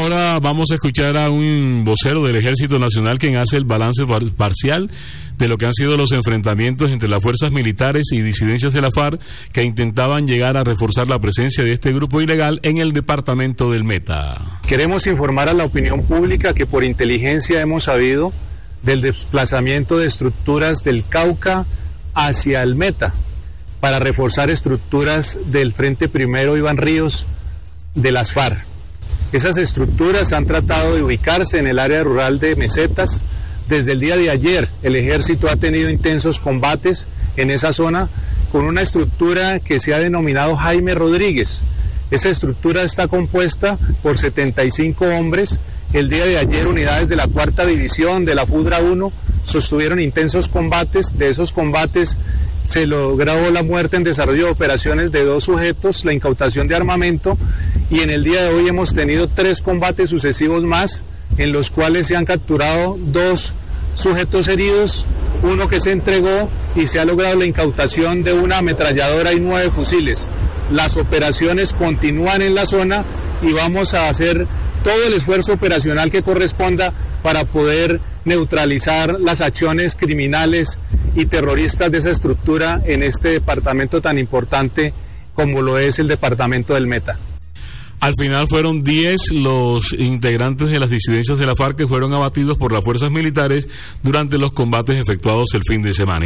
Ahora vamos a escuchar a un vocero del Ejército Nacional quien hace el balance parcial de lo que han sido los enfrentamientos entre las fuerzas militares y disidencias de la FARC que intentaban llegar a reforzar la presencia de este grupo ilegal en el departamento del Meta. Queremos informar a la opinión pública que por inteligencia hemos sabido del desplazamiento de estructuras del Cauca hacia el Meta para reforzar estructuras del Frente Primero Iván Ríos de las FARC. Esas estructuras han tratado de ubicarse en el área rural de Mesetas. Desde el día de ayer el ejército ha tenido intensos combates en esa zona con una estructura que se ha denominado Jaime Rodríguez. Esa estructura está compuesta por 75 hombres. El día de ayer unidades de la 4ª División de la FUDRA 1 sostuvieron intensos combates. De esos combates se logró la muerte en desarrollo de operaciones de 2 sujetos, la incautación de armamento, y en el día de hoy hemos tenido 3 combates sucesivos más en los cuales se han capturado 2 sujetos heridos, uno que se entregó y se ha logrado la incautación de una ametralladora y 9 fusiles. Las operaciones continúan en la zona y vamos a hacer todo el esfuerzo operacional que corresponda para poder neutralizar las acciones criminales y terroristas de esa estructura en este departamento tan importante como lo es el departamento del Meta. Al final fueron 10 los integrantes de las disidencias de la FARC que fueron abatidos por las fuerzas militares durante los combates efectuados el fin de semana.